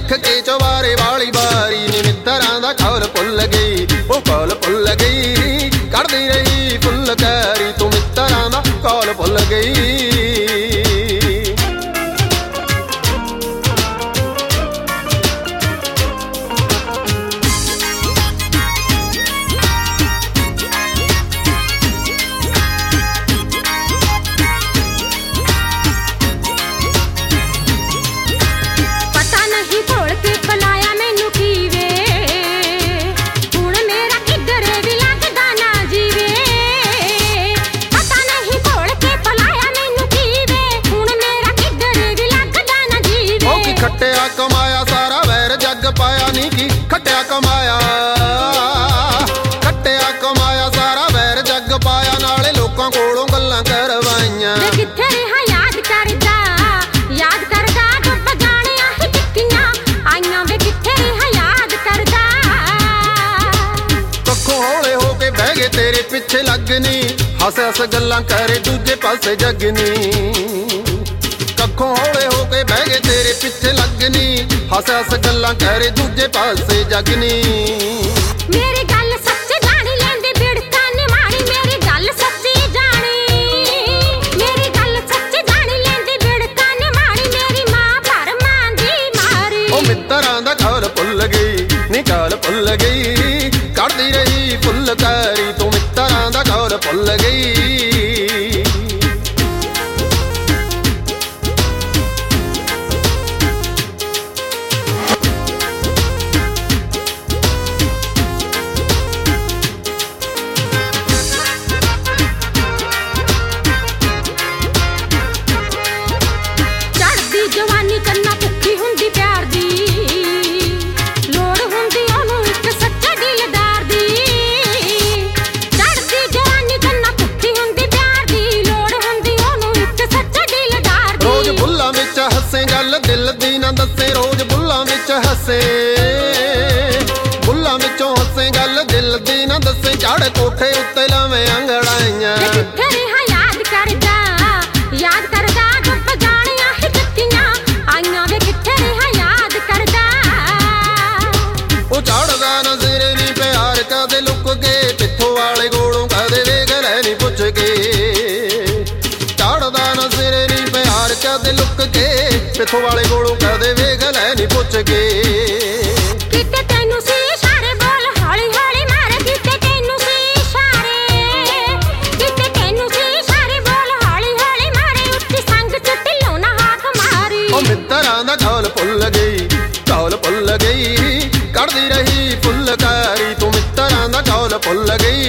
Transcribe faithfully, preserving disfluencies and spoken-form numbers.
ਵੇਖ ਕੇ ਚਵਾਰੇ ਵਾਲੀ ਬਾਰੀ ਨੀ ਮਿੱਤਰਾਂ ਦਾ ਕੌਲ ਭੁੱਲ ਗਈ, ਉਹ ਕੌਲ ਭੁੱਲ ਗਈ। ਕੱਢਦੀ ਰਹੀ ਫੁਲਕਾਰੀ ਤੂੰ ਮਿੱਤਰਾਂ ਦਾ ਕੌਲ ਭੁੱਲ ਗਈ। ਖੱਟਿਆ ਕਮਾਇਆ ਸਾਰਾ ਵੈਰ ਜੱਗ ਪਾਇਆ ਨੀ ਕੀ ਖੱਟਿਆ ਕਮਾਇਆ, ਖੱਟਿਆ ਕਮਾਇਆ ਸਾਰਾ ਵੈਰ ਜੱਗ ਪਾਇਆ, ਨਾਲੇ ਲੋਕਾਂ ਕੋਲੋਂ ਗੱਲਾਂ ਕਰਵਾਈਆਂ। ਵੇ ਕਿੱਥੇ ਰਿਹਾ ਯਾਦ ਕਰਦਾ, ਯਾਦ ਕਰਦਾ ਡੁੱਬ ਜਾਣਿਆ ਹੀ ਟਿੱਕੀਆਂ ਆਈਆਂ। ਵੇ ਕਿੱਥੇ ਰਿਹਾ ਯਾਦ ਕਰਦਾ। ਕੱਖੋਂ ਹੌਲੇ ਹੋ ਕੇ ਬਹਿ ਗਏ ਤੇਰੇ ਪਿੱਛੇ ਲੱਗਨੀ, ਹੱਸ ਹੱਸ ਗੱਲਾਂ ਕਰੇ ਦੂਜੇ ਪਾਸੇ ਜਗਨੀ। ਕੱਖੋਂ ਹੌਲੇ ਹੋ ਕੇ ਬਹਿ ਗਏ ਤੇਰੇ ਪਿੱਛੇ ਲੱਗਨੀ, ਹੱਸ ਹੱਸ ਗੱਲਾਂ ਕਰੇ ਦੂਜੇ ਪਾਸੇ ਜਗਨੀ। ਮੇਰੀ ਗੱਲ ਸੱਚ ਜਾਣੀ ਲੈਂਦੀ ਬਿੜਕਾਂ ਨੀ ਮਾਰੀ, ਮੇਰੀ ਗੱਲ ਸੱਚੀ ਜਾਣੀ, ਮੇਰੀ ਗੱਲ ਸੱਚ ਜਾਣੀ ਲੈਂਦੀ ਬਿੜਕਾਂ ਨੀ ਮਾਰੀ, ਮੇਰੀ ਮਾਂ ਭਰ ਮਾਂ ਦੀ ਮਾਰੀ। ਉਹ ਮਿੱਤਰਾਂ ਦਾ ਕੌਲ ਭੁੱਲ ਗਈ ਨੀ ਕੌਲ ਭੁੱਲ ਗਈ। ਕੱਢਦੀ ਰਹੀ ਫੁਲਕਾਰੀ ਤੂੰ ਮਿੱਤਰਾਂ ਦਾ ਕੌਲ ਭੁੱਲ ਗਈ। ਜਵਾਨੀ ਕੰਨਾ ਭੁੱਖੀ ਹੁੰਦੀ ਪਿਆਰ ਦੀ, ਲੋੜ ਹੁੰਦੀ ਉਹਨੂੰ ਇੱਕ ਸੱਚੇ ਦਿਲਦਾਰ ਦੀ। ਚੜ੍ਹਦੀ ਜਵਾਨੀ ਕੰਨਾ ਭੁੱਖੀ ਹੁੰਦੀ ਪਿਆਰ ਦੀ, ਲੋੜ ਹੁੰਦੀ ਉਹਨੂੰ ਇੱਕ ਸੱਚੇ ਦਿਲਦਾਰ ਦੀ। ਰੋਜ਼ ਬੁੱਲਾਂ ਵਿੱਚ ਹੱਸੇ ਗੱਲ ਦਿਲ ਦੀ ਨਾ ਦੱਸੇ, ਰੋਜ਼ ਬੁੱਲਾਂ ਵਿੱਚ ਹੱਸੇ, ਬੁੱਲਾਂ ਵਿੱਚੋਂ ਹੱਸੇ ਗੱਲ ਦਿਲ ਦੀ ਨਾ ਦੱਸੇ। ਚੜ੍ਹ ਕੋਠੇ ਉੱਤੇ ਲਾਵੇਂ ਅੰਗੜਾਈਆਂ। ਕਿੱਥੇ ਰਿਹਾ ਯਾਦ ਕਰਦਾ, ਯਾਦ ਕਰਦਾ ਡੁੱਬ ਜਾਣਿਆ ਹੀ ਟਿੱਕੀਆਂ ਆਈਆਂ। ਵੇ ਕਿੱਥੇ ਰਿਹਾ ਯਾਦ ਕਰਦਾ। ਉਹ ਚੜ੍ਹਦਾ ਨਜ਼ਰ ਨੀ ਪਿਆਰ ਕਦੇ ਲੁੱਕ ਕੇ, ਪਿੱਥੋਂ ਵਾਲੇ ਕੋਲੋਂ ਕਦੇ ਵੇਖ ਲੈ ਨੀ ਪੁੱਛ ਕੇ। ਚੜ੍ਹਦਾ ਨਜ਼ਰ ਨੀ ਪਿਆਰ ਕਦੇ ਲੁੱਕ ਕੇ, ਪਿੱਥੋਂ ਵਾਲੇ ਕੋਲੋਂ ਕਦੇ ਵੇਖ ਲੈ ਨੀ ਪੁੱਛ ਕੇ। ਕਿਤੇ ਤੈਨੂੰ ਸੀ ਇਸ਼ਾਰੇ ਬੋਲ ਹੌਲੀ ਹੌਲੀ ਮਾਰੇ, ਕਿਤੇ ਤੈਨੂੰ ਸੀ ਇਸ਼ਾਰੇ, ਕਿਤੇ ਤੈਨੂੰ ਸੀ ਇਸ਼ਾਰੇ ਬੋਲ ਹੌਲੀ ਹੌਲੀ ਮਾਰੇ, ਉੱਚੀ ਸੰਗ ਚ ਢਿੱਲੋਂ ਨਾ ਹਾਕ ਮਾਰੀ। ਉਹ ਮਿੱਤਰਾਂ ਦਾ ਕੌਲ ਭੁੱਲ ਗਈ, ਕੌਲ ਭੁੱਲ ਗਈ। ਕੱਢਦੀ ਰਹੀ ਫੁਲਕਾਰੀ ਤੂੰ ਮਿੱਤਰਾਂ ਦਾ ਕੌਲ ਭੁੱਲ ਗਈ।